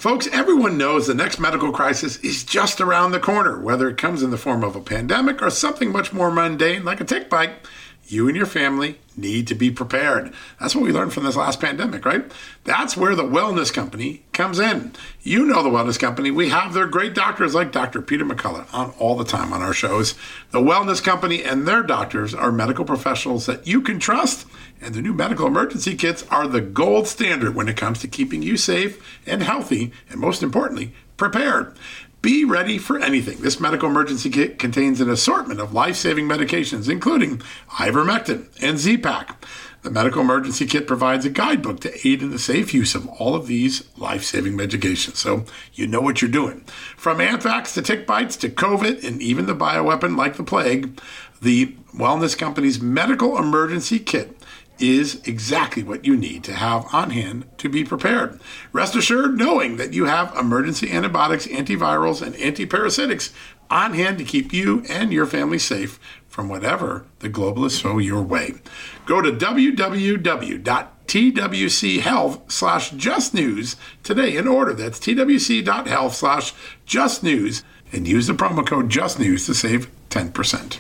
Folks, everyone knows the next medical crisis is just around the corner, whether it comes in the form of a pandemic or something much more mundane like a tick bite. You and your family need to be prepared. That's what we learned from this last pandemic, right? That's where the Wellness Company comes in. You know the Wellness Company. We have their great doctors like Dr. Peter McCullough on all the time on our shows. The Wellness Company and their doctors are medical professionals that you can trust, and the new medical emergency kits are the gold standard when it comes to keeping you safe and healthy, and most importantly, prepared. Be ready for anything. This medical emergency kit contains an assortment of life-saving medications, including ivermectin and Z-Pak. The medical emergency kit provides a guidebook to aid in the safe use of all of these life-saving medications, so you know what you're doing. From anthrax to tick bites to COVID and even the bioweapon like the plague, the Wellness Company's medical emergency kit is exactly what you need to have on hand to be prepared. Rest assured knowing that you have emergency antibiotics, antivirals, and antiparasitics on hand to keep you and your family safe from whatever the globalists throw your way. Go to www.twchealth/justnews today and order. That's twc.health/justnews and use the promo code JUSTNEWS to save 10%.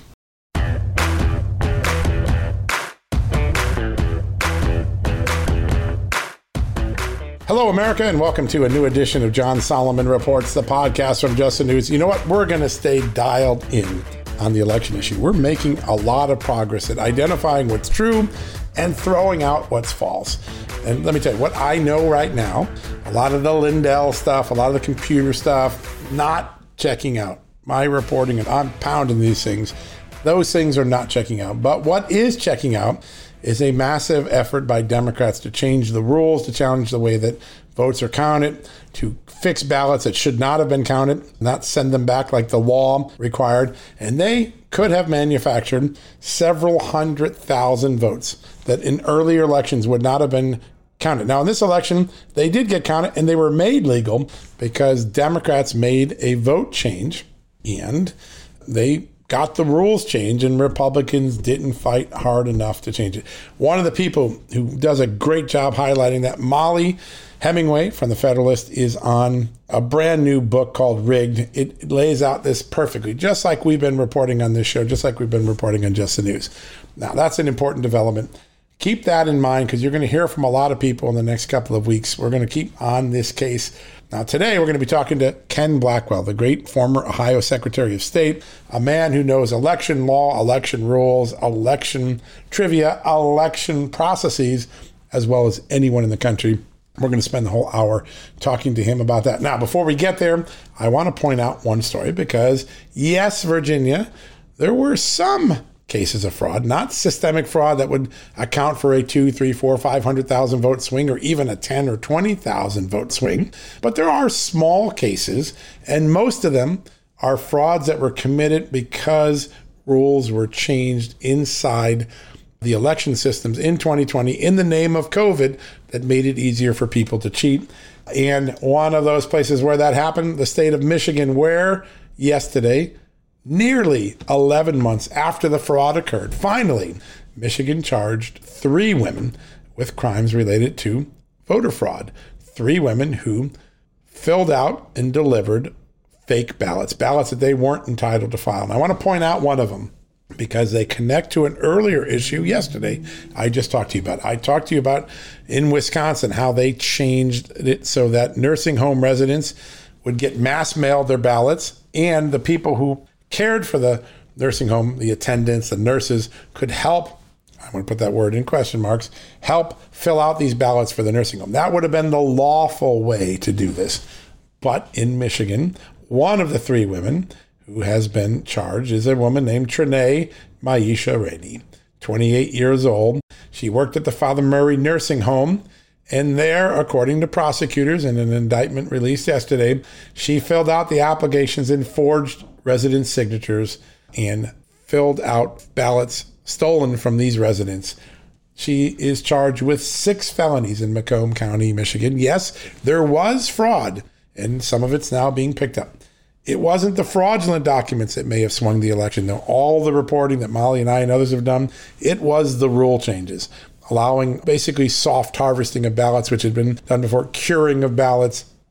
Hello, America, and welcome to a new edition of John Solomon Reports, the podcast from Just the News. You know what? We're going to stay dialed in on the election issue. We're making a lot of progress at identifying what's true and throwing out what's false. And let me tell you, what I know right now, a lot of the Lindell stuff, a lot of the computer stuff, not checking out. My reporting, and I'm pounding these things, those things are not checking out. But what is checking out is a massive effort by Democrats to change the rules, to challenge the way that votes are counted, to fix ballots that should not have been counted, not send them back like the law required. And they could have manufactured several 100,000 votes that in earlier elections would not have been counted. Now, in this election, they did get counted, and they were made legal because Democrats made a vote change, and they got the rules changed, and Republicans didn't fight hard enough to change it. One of the people who does a great job highlighting that, Molly Hemingway from The Federalist, is on a brand new book called Rigged. It lays out this perfectly, just like we've been reporting on this show, just like we've been reporting on Just the News. Now, that's an important development. Keep that in mind because you're going to hear from a lot of people in the next couple of weeks. We're going to keep on this case. Now, today, we're going to be talking to Ken Blackwell, the great former Ohio Secretary of State, a man who knows election law, election rules, election trivia, election processes, as well as anyone in the country. We're going to spend the whole hour talking to him about that. Now, before we get there, I want to point out one story because, yes, Virginia, there were some cases of fraud, not systemic fraud that would account for a 2, 3, 4, 500,000 vote swing or even a 10 or 20,000 vote swing. But there are small cases, and most of them are frauds that were committed because rules were changed inside the election systems in 2020 in the name of COVID that made it easier for people to cheat. And one of those places where that happened, the state of Michigan, where yesterday, nearly 11 months after the fraud occurred, finally, Michigan charged 3 women with crimes related to voter fraud. 3 women who filled out and delivered fake ballots that they weren't entitled to file. And I want to point out one of them because they connect to an earlier issue yesterday I just talked to you about. I talked to you about in Wisconsin how they changed it so that nursing home residents would get mass mailed their ballots, and the people who cared for the nursing home, the attendants, the nurses, could help, I want to put that word in question marks, help fill out these ballots for the nursing home. That would have been the lawful way to do this. But in Michigan, one of the 3 women who has been charged is a woman named Trinae Maisha Rainey, 28 years old. She worked at the Father Murray Nursing Home, and there, according to prosecutors in an indictment released yesterday, she filled out the applications and forged resident signatures and filled out ballots stolen from these residents. She is charged with 6 felonies in Macomb County, Michigan. Yes, there was fraud, and some of it's now being picked up. It wasn't the fraudulent documents that may have swung the election, though. All the reporting that Molly and I and others have done, it was the rule changes, allowing basically soft harvesting of ballots, which had been done before, curing of ballots,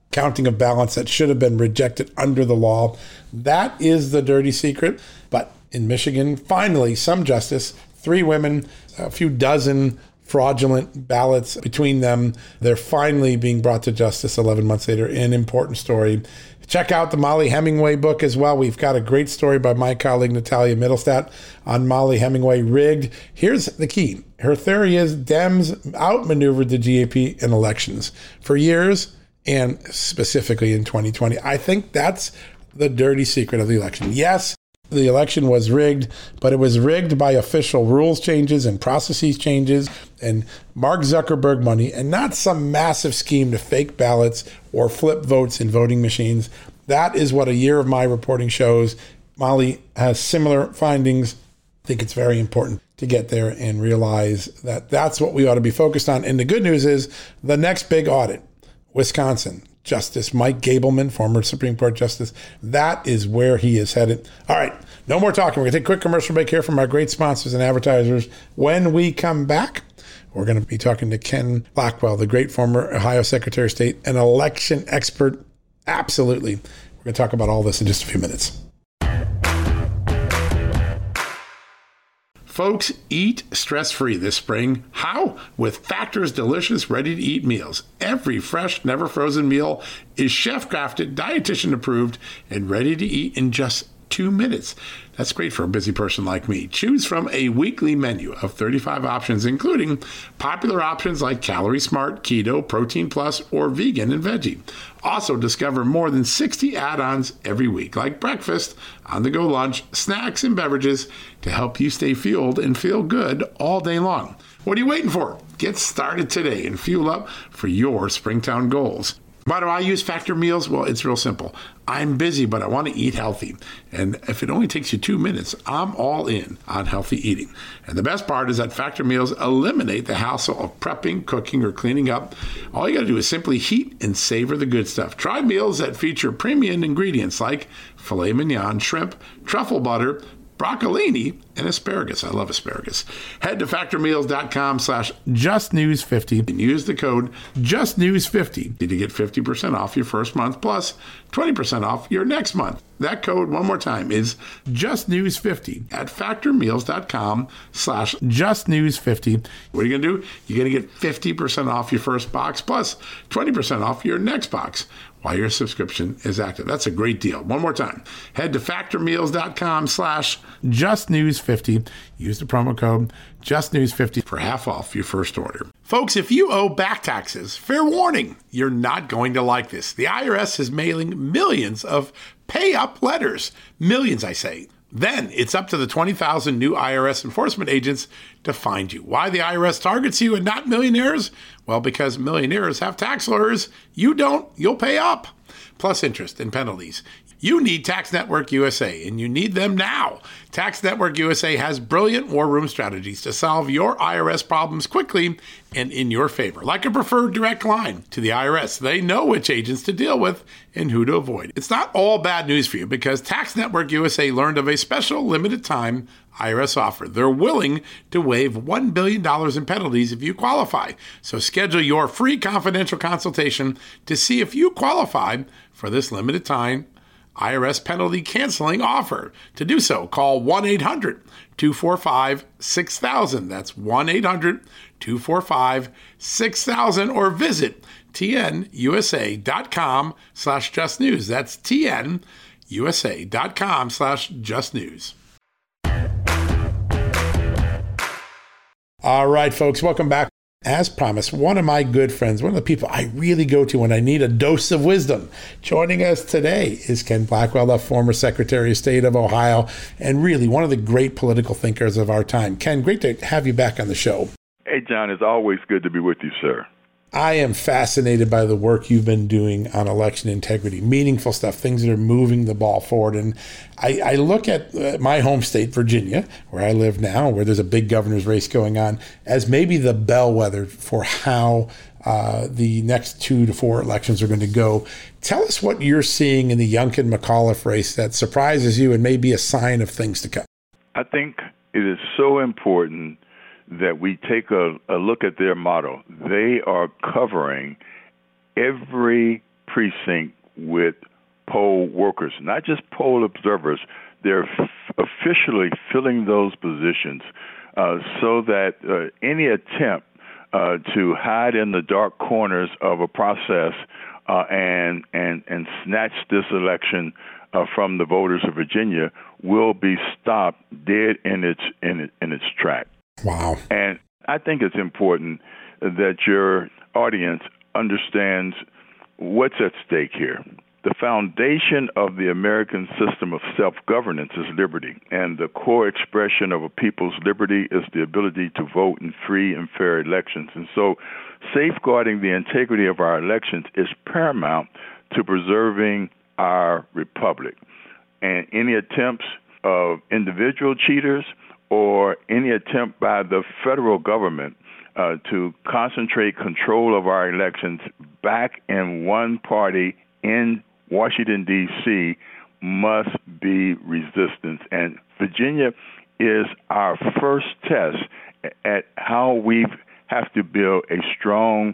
counting of ballots that should have been rejected under the law. That is the dirty secret. But in Michigan, finally, some justice, 3 women, a few dozen fraudulent ballots between them. They're finally being brought to justice 11 months later. An important story. Check out the Mollie Hemingway book as well. We've got a great story by my colleague Natalia Mittelstadt on Mollie Hemingway Rigged. Here's the key. Her theory is Dems outmaneuvered the GOP in elections for years, and specifically in 2020. I think that's the dirty secret of the election. Yes, the election was rigged, but it was rigged by official rules changes and processes changes and Mark Zuckerberg money, and not some massive scheme to fake ballots or flip votes in voting machines. That is what a year of my reporting shows. Mollie has similar findings. I think it's very important to get there and realize that that's what we ought to be focused on. And the good news is the next big audit, Wisconsin, Justice Mike Gableman, former Supreme Court Justice, that is where he is headed. All right, no more talking. We're going to take a quick commercial break here from our great sponsors and advertisers. When we come back, we're going to be talking to Ken Blackwell, the great former Ohio Secretary of State, an election expert. Absolutely. We're going to talk about all this in just a few minutes. Folks, eat stress-free this spring. How? With Factor's delicious, ready-to-eat meals. Every fresh, never-frozen meal is chef-crafted, dietitian-approved, and ready to eat in just 2 minutes. That's great for a busy person like me. Choose from a weekly menu of 35 options, including popular options like Calorie Smart, Keto, Protein Plus, or Vegan and Veggie. Also discover more than 60 add-ons every week, like breakfast, on-the-go lunch, snacks, and beverages to help you stay fueled and feel good all day long. What are you waiting for? Get started today and fuel up for your Springtown goals. Why do I use Factor meals? Well, it's real simple. I'm busy, but I want to eat healthy. And if it only takes you 2 minutes, I'm all in on healthy eating. And the best part is that Factor meals eliminate the hassle of prepping, cooking, or cleaning up. All you got to do is simply heat and savor the good stuff. Try meals that feature premium ingredients like filet mignon, shrimp, truffle butter, broccolini, and asparagus. I love asparagus. Head to factormeals.com/justnews50 and use the code justnews50 to get 50% off your first month plus 20% off your next month. That code, one more time, is justnews50 at factormeals.com/justnews50. What are you going to do? You're going to get 50% off your first box plus 20% off your next box while your subscription is active. That's a great deal. One more time. Head to factormeals.com/justnews50. Use the promo code justnews50 for half off your first order. Folks, if you owe back taxes, fair warning, you're not going to like this. The IRS is mailing millions of pay-up letters. Millions, I say. Then it's up to the 20,000 new IRS enforcement agents to find you. Why the IRS targets you and not millionaires? Well, because millionaires have tax lawyers. You don't, you'll pay up. Plus interest and penalties. You need Tax Network USA, and you need them now. Tax Network USA has brilliant war room strategies to solve your IRS problems quickly and in your favor, like a preferred direct line to the IRS. They know which agents to deal with and who to avoid. It's not all bad news for you because Tax Network USA learned of a special limited time IRS offer. They're willing to waive $1 billion in penalties if you qualify. So schedule your free confidential consultation to see if you qualify for this limited time IRS penalty canceling offer. To do so, call 1-800-245-6000. That's 1-800-245-6000 or visit tnusa.com/justnews. That's tnusa.com/justnews. All right, folks, welcome back. As promised, one of my good friends, one of the people I really go to when I need a dose of wisdom, joining us today is Ken Blackwell, the former Secretary of State of Ohio, and really one of the great political thinkers of our time. Ken, great to have you back on the show. Hey, John, it's always good to be with you, sir. I am fascinated by the work you've been doing on election integrity, meaningful stuff, things that are moving the ball forward. And I look at my home state, Virginia, where I live now, where there's a big governor's race going on, as maybe the bellwether for how the next 2 to 4 elections are going to go. Tell us what you're seeing in the Youngkin-McAuliffe race that surprises you and may be a sign of things to come. I think it is so important that we take a look at their motto. They are covering every precinct with poll workers, not just poll observers. They're officially filling those positions so that any attempt to hide in the dark corners of a process and snatch this election from the voters of Virginia will be stopped dead in its track. Wow. And I think it's important that your audience understands what's at stake here. The foundation of the American system of self-governance is liberty, and the core expression of a people's liberty is the ability to vote in free and fair elections. And so safeguarding the integrity of our elections is paramount to preserving our republic. And any attempts of individual cheaters or any attempt by the federal government to concentrate control of our elections back in one party in Washington, D.C., must be resistant. And Virginia is our first test at how we have to build a strong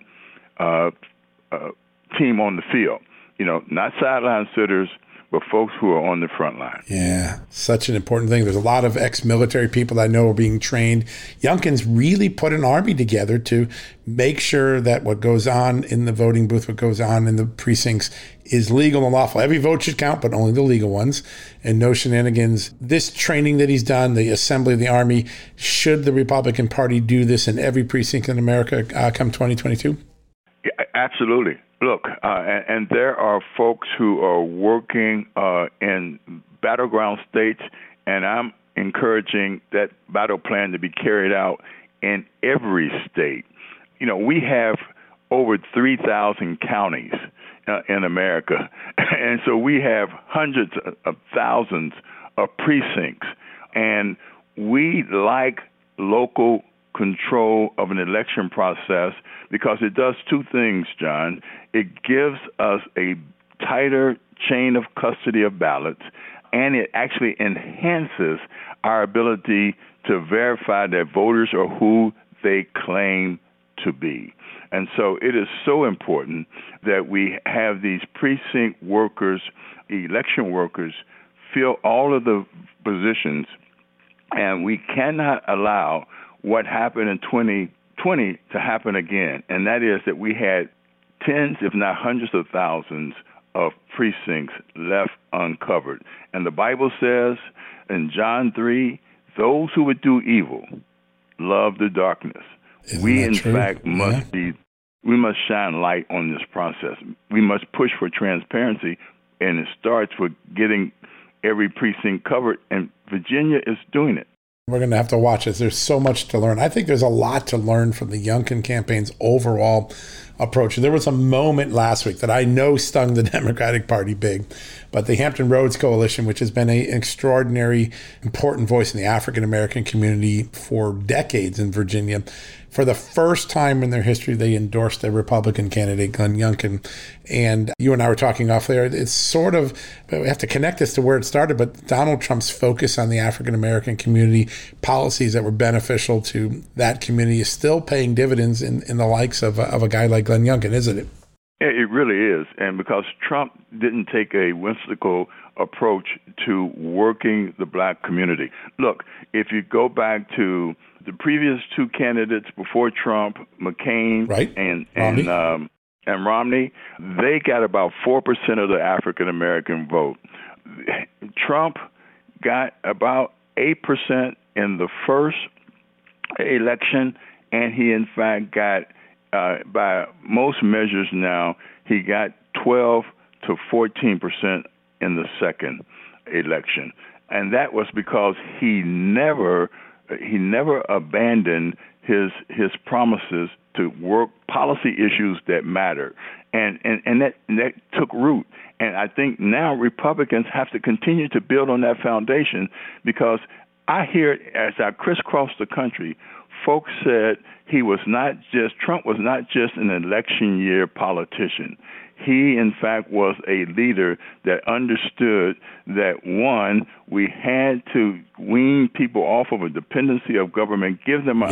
team on the field. Not sideline sitters, but folks who are on the front line. Yeah, such an important thing. There's a lot of ex-military people that I know are being trained. Youngkin's really put an army together to make sure that what goes on in the voting booth, what goes on in the precincts is legal and lawful. Every vote should count, but only the legal ones, and no shenanigans. This training that he's done, the assembly of the army, should the Republican Party do this in every precinct in America come 2022? Yeah, absolutely. Look, and there are folks who are working in battleground states, and I'm encouraging that battle plan to be carried out in every state. We have over 3,000 counties in America, and so we have hundreds of thousands of precincts, and we like local control of an election process because it does two things, John. It gives us a tighter chain of custody of ballots, and it actually enhances our ability to verify that voters are who they claim to be. And so it is so important that we have these precinct workers, election workers, fill all of the positions, and we cannot allow what happened in 2020 to happen again, and that is that we had tens, if not hundreds of thousands of precincts left uncovered. And the Bible says in John 3, those who would do evil love the darkness. We, in fact, we must shine light on this process. We must push for transparency, and it starts with getting every precinct covered, and Virginia is doing it. We're going to have to watch this. There's so much to learn. I think there's a lot to learn from the Youngkin campaign's overall approach. There was a moment last week that I know stung the Democratic Party big, but the Hampton Roads Coalition, which has been an extraordinary, important voice in the African-American community for decades in Virginia, for the first time in their history, they endorsed a Republican candidate, Glenn Youngkin. And you and I were talking off there. It's sort of, we have to connect this to where it started, but Donald Trump's focus on the African-American community, policies that were beneficial to that community is still paying dividends in the likes of a guy like Glenn Youngkin, isn't it? It really is. And because Trump didn't take a whimsical approach to working the black community. Look, if you go back to the previous two candidates before Trump, McCain and Romney, they got about 4% of the African-American vote. Trump got about 8% in the first election, and he, in fact, got, by most measures now, he got 12 to 14% in the second election. And that was because he never abandoned his promises to work policy issues that matter, and that took root. And I think now Republicans have to continue to build on that foundation, because I hear it as I crisscross the country. Folks said Trump was not just an election year politician. He, in fact, was a leader that understood that, one, we had to wean people off of a dependency of government, give them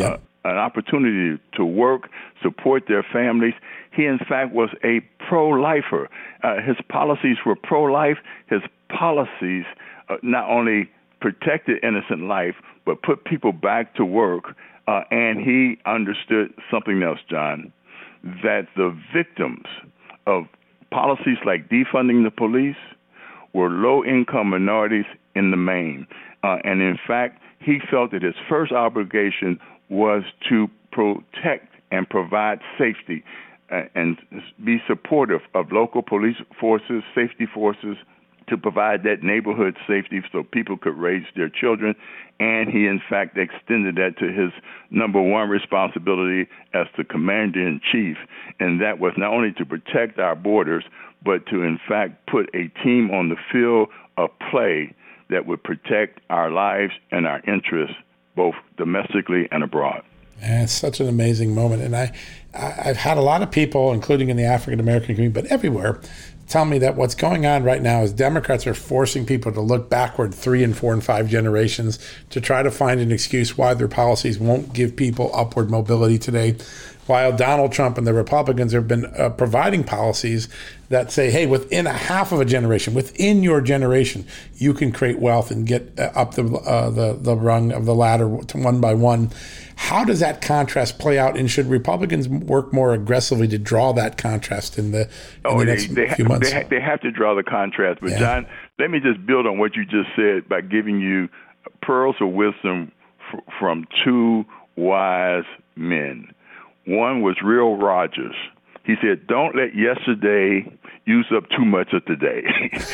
an opportunity to work, support their families. He, in fact, was a pro-lifer. His policies were pro-life. His policies not only protected innocent life, but put people back to work. And he understood something else, John, that the victims of policies like defunding the police were low-income minorities in the main. And in fact, he felt that his first obligation was to protect and provide safety and be supportive of local police forces, safety forces, to provide that neighborhood safety so people could raise their children. And he, in fact, extended that to his number one responsibility as the commander-in-chief, and that was not only to protect our borders, but to, in fact, put a team on the field of play that would protect our lives and our interests, both domestically and abroad. And it's such an amazing moment. And I've had a lot of people, including in the African-American community, but everywhere, tell me that what's going on right now is Democrats are forcing people to look backward 3 and 4 and 5 generations to try to find an excuse why their policies won't give people upward mobility today, while Donald Trump and the Republicans have been providing policies that say, hey, within a half of a generation, within your generation, you can create wealth and get up the rung of the ladder one by one. How does that contrast play out, and should Republicans work more aggressively to draw that contrast in the next few months? They have to draw the contrast. But, yeah. John, let me just build on what you just said by giving you pearls of wisdom from two wise men. One was Will Rogers. He said, don't let yesterday use up too much of today.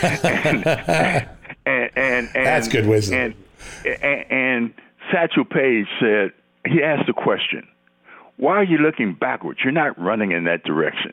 and that's good wisdom. And Satchel Paige said, he asked the question, why are you looking backwards? You're not running in that direction.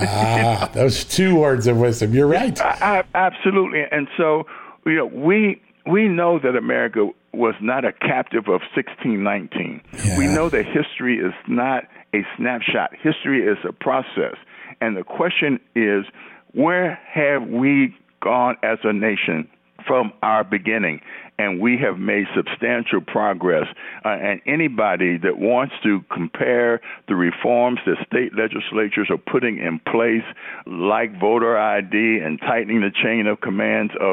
Those two words of wisdom. You're right. Absolutely. And so, we know that America was not a captive of 1619. Yeah. We know that history is not a snapshot. History is a process. And the question is, where have we gone as a nation from our beginning? And we have made substantial progress. And anybody that wants to compare the reforms that state legislatures are putting in place, like voter ID and tightening the chain of commands of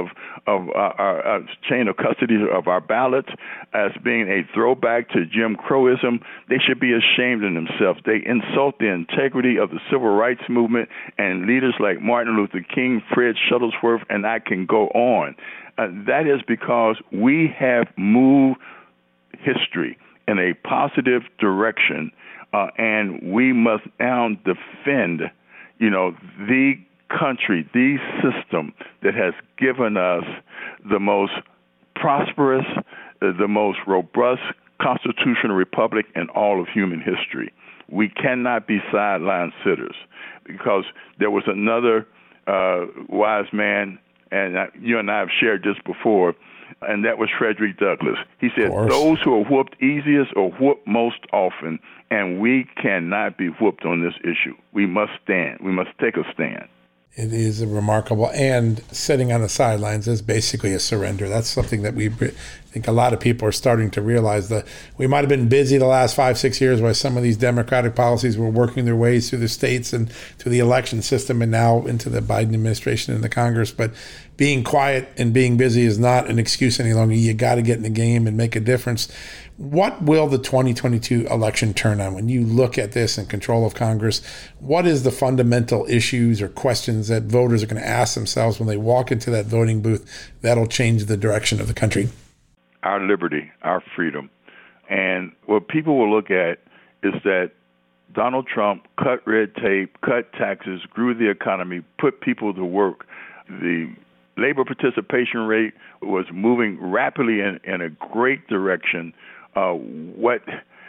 our chain of custody of our ballots, as being a throwback to Jim Crowism, they should be ashamed of themselves. They insult the integrity of the civil rights movement and leaders like Martin Luther King, Fred Shuttlesworth, and I can go on. That is because we have moved history in a positive direction, and we must now defend, the country, the system that has given us the most prosperous, the most robust constitutional republic in all of human history. We cannot be sideline sitters, because there was another wise man, and you and I have shared this before, and that was Frederick Douglass. He said, those who are whooped easiest are whooped most often, and we cannot be whooped on this issue. We must stand. We must take a stand. It is remarkable. And sitting on the sidelines is basically a surrender. That's something that I think a lot of people are starting to realize, that we might have been busy the last 5-6 years while some of these Democratic policies were working their ways through the states and through the election system and now into the Biden administration and the Congress. But being quiet and being busy is not an excuse any longer. You got to get in the game and make a difference. What will the 2022 election turn on? When you look at this and control of Congress, what is the fundamental issues or questions that voters are going to ask themselves when they walk into that voting booth that'll change the direction of the country? Our liberty, our freedom. And what people will look at is that Donald Trump cut red tape, cut taxes, grew the economy, put people to work. The labor participation rate was moving rapidly in a great direction. What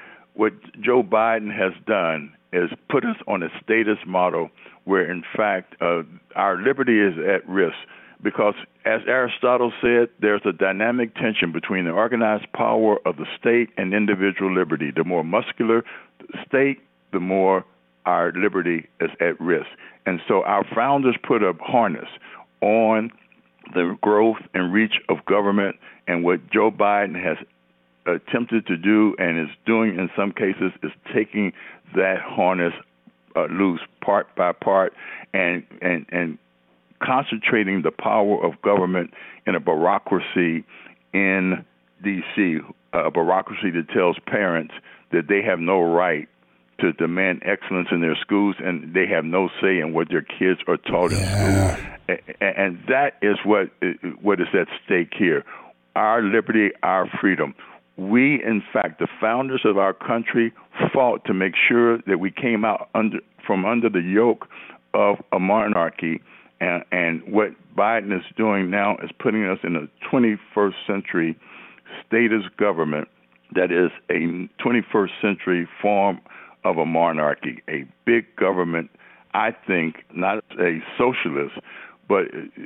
Joe Biden has done is put us on a status model where, in fact, our liberty is at risk. Because, as Aristotle said, there's a dynamic tension between the organized power of the state and individual liberty. The more muscular the state, the more our liberty is at risk. And so our founders put a harness on the growth and reach of government, and what Joe Biden has attempted to do and is doing in some cases is taking that harness loose part by part and concentrating the power of government in a bureaucracy in D.C., a bureaucracy that tells parents that they have no right to demand excellence in their schools and they have no say in what their kids are taught in school. And that is what is at stake here. Our liberty, our freedom. We, in fact, the founders of our country fought to make sure that we came out from under the yoke of a monarchy. And what Biden is doing now is putting us in a 21st century statist government that is a 21st century form of a monarchy, a big government, I think, not a socialist, but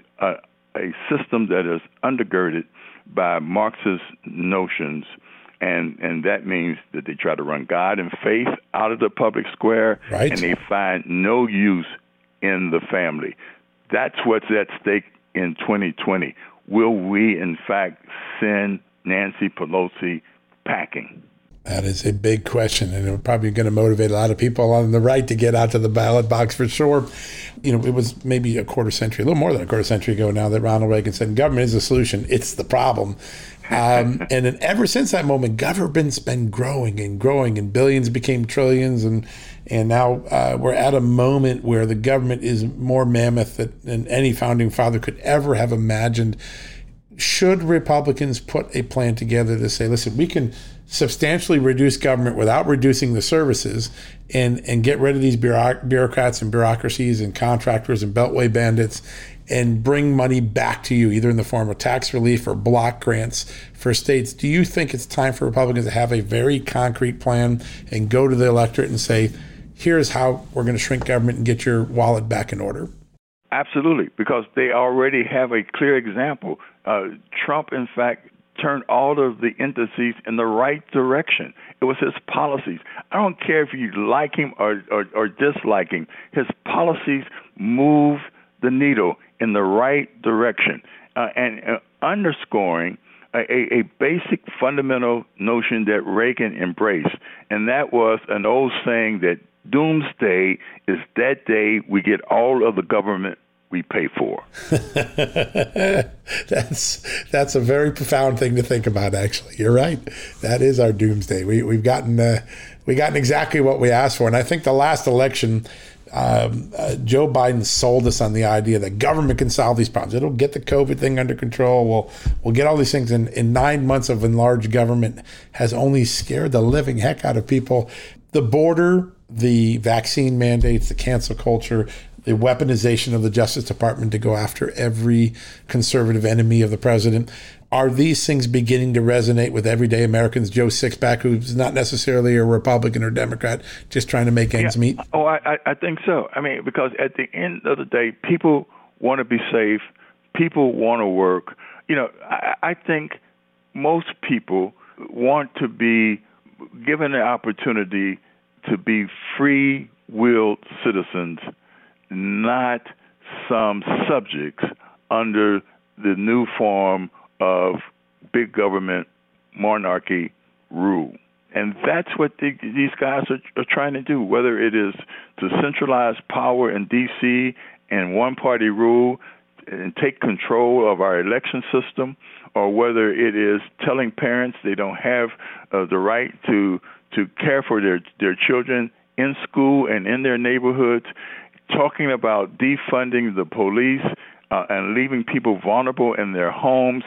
a system that is undergirded by Marxist notions, and that means that they try to run God and faith out of the public square, right, and they find no use in the family. That's what's at stake in 2020. Will we, in fact, send Nancy Pelosi packing? That is a big question, and it's probably going to motivate a lot of people on the right to get out to the ballot box for sure. You know, it was maybe a little more than a quarter century ago now that Ronald Reagan said, government is the solution, it's the problem. And then ever since that moment, government's been growing, and billions became trillions, and now we're at a moment where the government is more mammoth than any founding father could ever have imagined. Should Republicans put a plan together to say, listen, we can substantially reduce government without reducing the services and get rid of these bureaucrats and bureaucracies and contractors and beltway bandits and bring money back to you, either in the form of tax relief or block grants for states? Do you think it's time for Republicans to have a very concrete plan and go to the electorate and say, here's how we're going to shrink government and get your wallet back in order? Absolutely, because they already have a clear example. Trump, in fact, turned all of the indices in the right direction. It was his policies. I don't care if you like him or dislike him. His policies move the needle in the right direction and underscoring a basic fundamental notion that Reagan embraced, and that was an old saying that doomsday is that day we get all of the government we pay for. That's a very profound thing to think about, actually. You're right. That is our doomsday. We've gotten exactly what we asked for. And I think the last election, Joe Biden sold us on the idea that government can solve these problems. It'll get the COVID thing under control. We'll get all these things. In 9 months of enlarged government has only scared the living heck out of people. The border, the vaccine mandates, the cancel culture, the weaponization of the Justice Department to go after every conservative enemy of the president. Are these things beginning to resonate with everyday Americans? Joe Sixpack, who's not necessarily a Republican or Democrat, just trying to make ends meet? Oh, I think so. I mean, because at the end of the day, people want to be safe. People want to work. You know, I think most people want to be given the opportunity to be free-willed citizens, not some subjects under the new form of big government monarchy rule. And that's what these guys are trying to do, whether it is to centralize power in D.C. and one-party rule and take control of our election system, or whether it is telling parents they don't have the right to care for their children in school and in their neighborhoods, talking about defunding the police and leaving people vulnerable in their homes,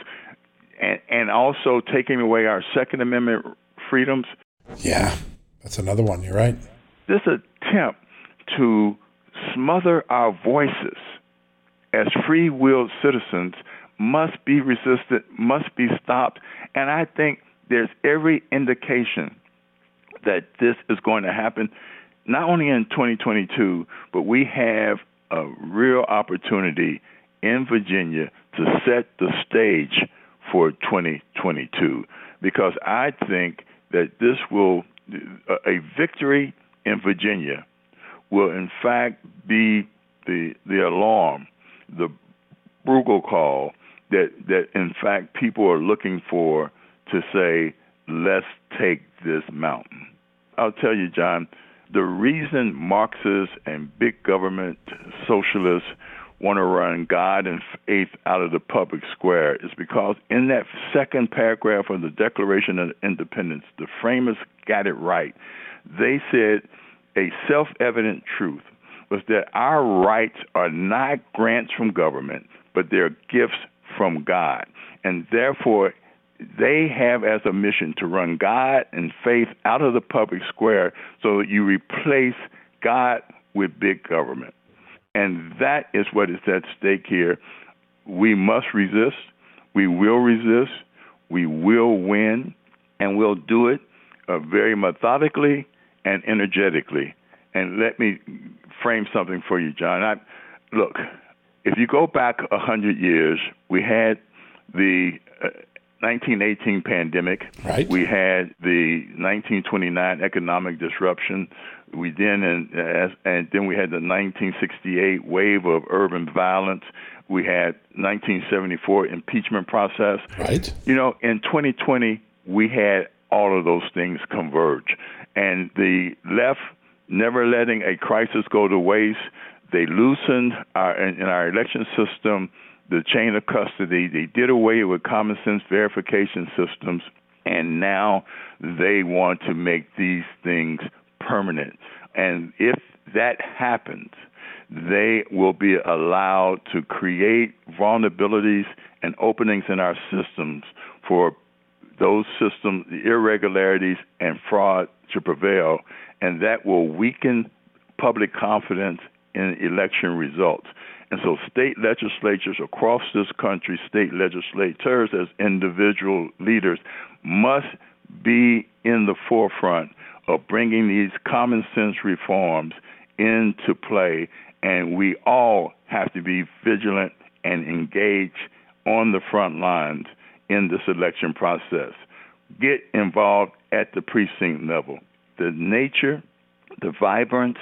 and also taking away our Second Amendment freedoms. Yeah, that's another one. You're right. This attempt to smother our voices as free-willed citizens must be resisted, must be stopped, and I think there's every indication that this is going to happen not only in 2022, but we have a real opportunity in Virginia to set the stage for 2022, because I think that this will, a victory in Virginia will in fact be the alarm, the bugle call that in fact people are looking for to say let's take this mountain. I'll tell you, John, the reason Marxists and big government socialists want to run God and faith out of the public square is because in that second paragraph of the Declaration of Independence, the framers got it right. They said a self-evident truth was that our rights are not grants from government, but they're gifts from God. And therefore, they have as a mission to run God and faith out of the public square so that you replace God with big government. And that is what is at stake here. We must resist. We will resist. We will win. And we'll do it very methodically and energetically. And let me frame something for you, John. Look, if you go back 100 years, we had the 1918 pandemic. Right. We had the 1929 economic disruption. We then and then we had the 1968 wave of urban violence. We had 1974 impeachment process. Right. You know, in 2020 we had all of those things converge, and the left never letting a crisis go to waste. They loosened in our election system the chain of custody. They did away with common sense verification systems, and now they want to make these things permanent. And if that happens, they will be allowed to create vulnerabilities and openings in our systems for those systems, the irregularities and fraud to prevail, and that will weaken public confidence in election results. And so state legislatures across this country, state legislators as individual leaders, must be in the forefront of bringing these common sense reforms into play. And we all have to be vigilant and engage on the front lines in this election process. Get involved at the precinct level. The nature, the vibrance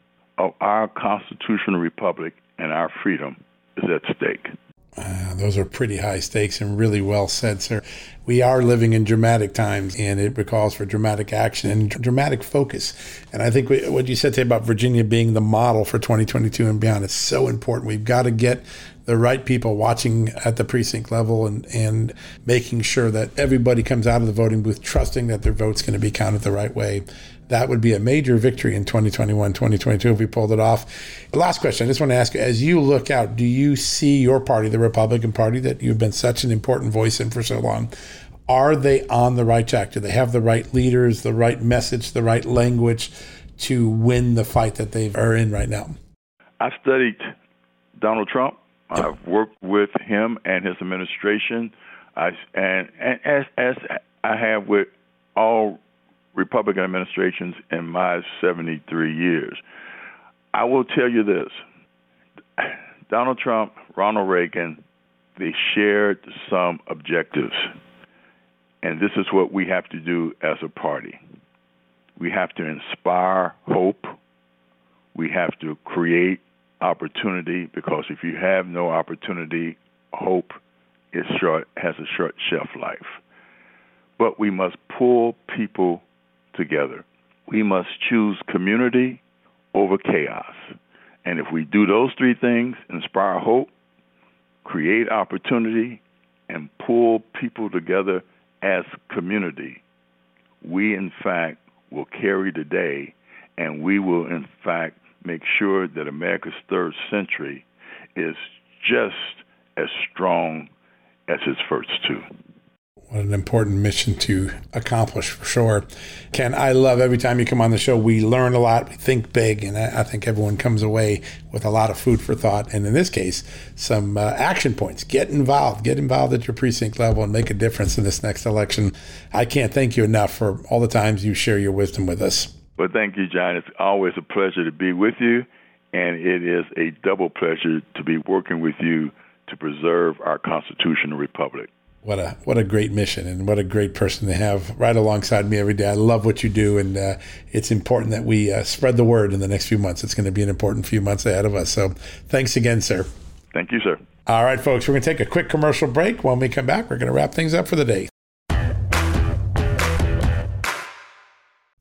of our constitutional republic and our freedom is at stake. Those are pretty high stakes and really well said, sir. We are living in dramatic times, and it calls for dramatic action and dramatic focus. And I think what you said today about Virginia being the model for 2022 and beyond is so important. We've got to get the right people watching at the precinct level and making sure that everybody comes out of the voting booth trusting that their vote's going to be counted the right way. That would be a major victory in 2021, 2022 if we pulled it off. The last question, I just want to ask you, as you look out, do you see your party, the Republican Party, that you've been such an important voice in for so long, are they on the right track? Do they have the right leaders, the right message, the right language to win the fight that they are in right now? I've studied Donald Trump. I've worked with him and his administration, and as I have with all Republican administrations in my 73 years. I will tell you this. Donald Trump, Ronald Reagan, they shared some objectives. And this is what we have to do as a party. We have to inspire hope. We have to create opportunity, because if you have no opportunity, hope has a short shelf life. But we must pull people together. We must choose community over chaos. And if we do those three things, inspire hope, create opportunity, and pull people together as community, we in fact will carry the day, and we will in fact make sure that America's third century is just as strong as its first two. What an important mission to accomplish, for sure. Ken, I love every time you come on the show. We learn a lot, we think big, and I think everyone comes away with a lot of food for thought. And in this case, some action points. Get involved at your precinct level and make a difference in this next election. I can't thank you enough for all the times you share your wisdom with us. Well, thank you, John. It's always a pleasure to be with you, and it is a double pleasure to be working with you to preserve our constitutional republic. What a great mission, and what a great person to have right alongside me every day. I love what you do, and it's important that we spread the word in the next few months. It's going to be an important few months ahead of us. So thanks again, sir. Thank you, sir. All right, folks, we're going to take a quick commercial break. When we come back, we're going to wrap things up for the day.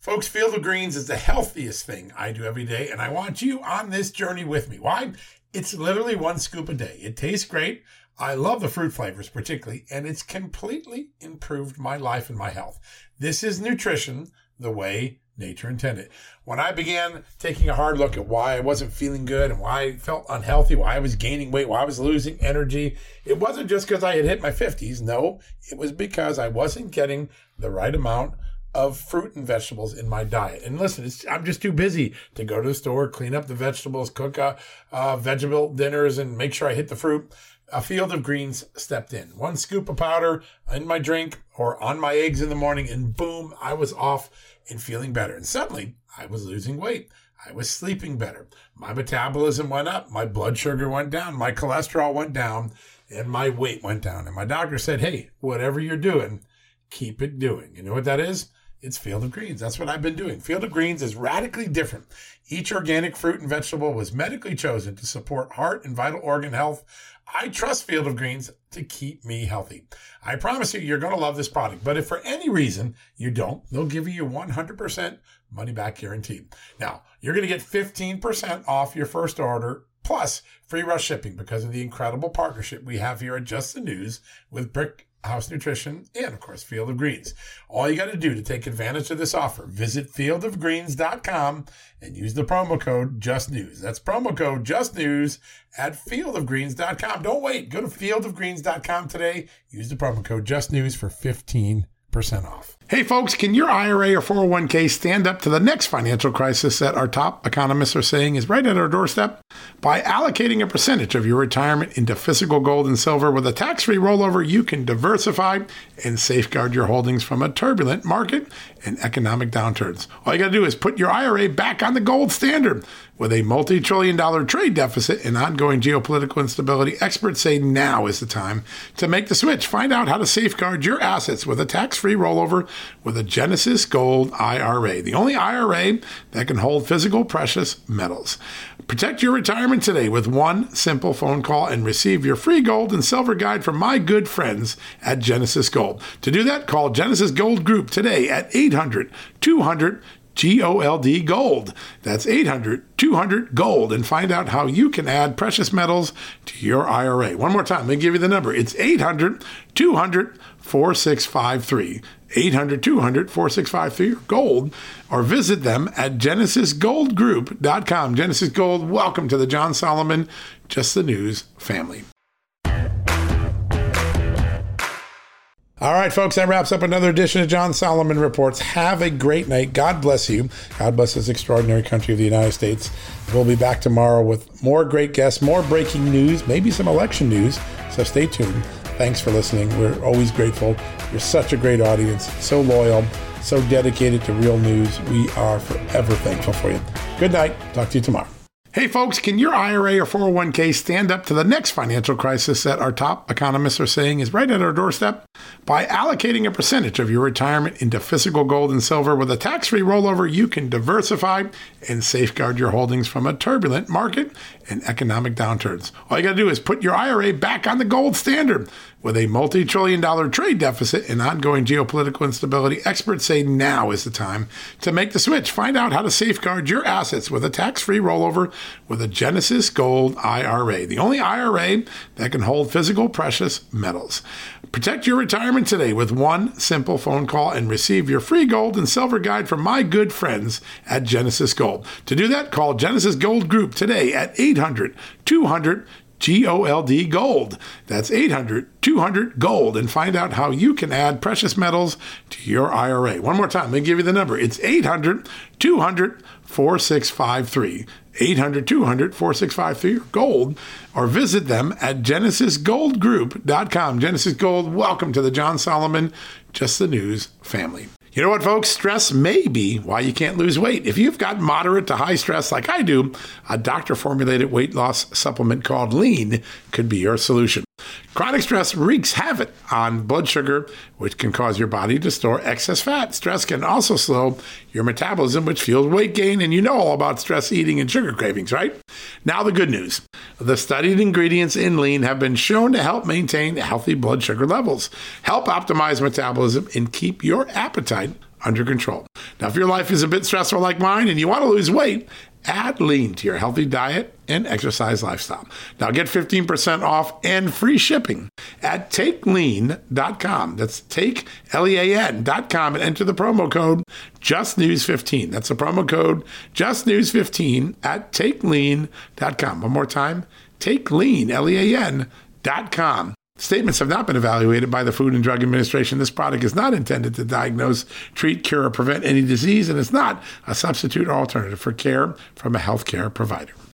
Folks, Field of Greens is the healthiest thing I do every day, and I want you on this journey with me. Why? It's literally 1 scoop a day. It tastes great. I love the fruit flavors particularly, and it's completely improved my life and my health. This is nutrition the way nature intended. When I began taking a hard look at why I wasn't feeling good and why I felt unhealthy, why I was gaining weight, why I was losing energy, it wasn't just because I had hit my 50s. No, it was because I wasn't getting the right amount of fruit and vegetables in my diet. And listen, I'm just too busy to go to the store, clean up the vegetables, cook vegetable dinners, and make sure I hit the fruit. A Field of Greens stepped in. 1 scoop of powder in my drink or on my eggs in the morning, and boom, I was off and feeling better. And suddenly, I was losing weight. I was sleeping better. My metabolism went up. My blood sugar went down. My cholesterol went down. And my weight went down. And my doctor said, hey, whatever you're doing, keep it doing. You know what that is? It's Field of Greens. That's what I've been doing. Field of Greens is radically different. Each organic fruit and vegetable was medically chosen to support heart and vital organ health. I trust Field of Greens to keep me healthy. I promise you're going to love this product. But if for any reason you don't, they'll give you 100% money back guarantee. Now, you're going to get 15% off your first order plus free rush shipping because of the incredible partnership we have here at Just the News with Brick House Nutrition, and of course, Field of Greens. All you got to do to take advantage of this offer, visit fieldofgreens.com and use the promo code JustNews. That's promo code JustNews at fieldofgreens.com. Don't wait. Go to fieldofgreens.com today. Use the promo code JustNews for 15% off. Hey folks, can your IRA or 401k stand up to the next financial crisis that our top economists are saying is right at our doorstep? By allocating a percentage of your retirement into physical gold and silver with a tax-free rollover, you can diversify and safeguard your holdings from a turbulent market and economic downturns. All you got to do is put your IRA back on the gold standard. With a multi-trillion-dollar trade deficit and ongoing geopolitical instability, experts say now is the time to make the switch. Find out how to safeguard your assets with a tax-free rollover with a Genesis Gold IRA, the only IRA that can hold physical precious metals. Protect your retirement today with 1 simple phone call and receive your free gold and silver guide from my good friends at Genesis Gold. To do that, call Genesis Gold Group today at 800-200 GOLD Gold. That's 800-200-GOLD, and find out how you can add precious metals to your IRA. One more time, let me give you the number. It's 800-200-4653. 800-200-4653 gold, or visit them at genesisgoldgroup.com. Genesis Gold, welcome to the John Solomon Just the News family. All right, folks, that wraps up another edition of John Solomon Reports. Have a great night. God bless you. God bless this extraordinary country of the United States. We'll be back tomorrow with more great guests, more breaking news, maybe some election news. So stay tuned. Thanks for listening. We're always grateful. You're such a great audience, so loyal, so dedicated to real news. We are forever thankful for you. Good night. Talk to you tomorrow. Hey folks, can your IRA or 401k stand up to the next financial crisis that our top economists are saying is right at our doorstep? By allocating a percentage of your retirement into physical gold and silver with a tax-free rollover, you can diversify and safeguard your holdings from a turbulent market and economic downturns. All you got to do is put your IRA back on the gold standard. With a multi-trillion-dollar trade deficit and ongoing geopolitical instability, experts say now is the time to make the switch. Find out how to safeguard your assets with a tax-free rollover with a Genesis Gold IRA, the only IRA that can hold physical precious metals. Protect your retirement today with 1 simple phone call and receive your free gold and silver guide from my good friends at Genesis Gold. To do that, call Genesis Gold Group today at 800-200 GOLD Gold. That's 800-200-GOLD, and find out how you can add precious metals to your IRA. One more time, let me give you the number. It's 800-200-4653. 800-200-4653 gold, or visit them at genesisgoldgroup.com. Genesis Gold, welcome to the John Solomon Just the News family. You know what, folks? Stress may be why you can't lose weight. If you've got moderate to high stress like I do, a doctor-formulated weight loss supplement called Lean could be your solution. Chronic stress wreaks havoc on blood sugar, which can cause your body to store excess fat. Stress can also slow your metabolism, which fuels weight gain, and you know all about stress eating and sugar cravings, right? Now the good news. The studied ingredients in Lean have been shown to help maintain healthy blood sugar levels, help optimize metabolism, and keep your appetite under control. Now, if your life is a bit stressful like mine and you want to lose weight, add Lean to your healthy diet and exercise lifestyle. Now get 15% off and free shipping at takelean.com. That's takelean.com and enter the promo code JustNews15. That's the promo code JustNews15 at takelean.com. One more time, takelean.com. Statements have not been evaluated by the Food and Drug Administration. This product is not intended to diagnose, treat, cure, or prevent any disease, and is not a substitute or alternative for care from a healthcare provider.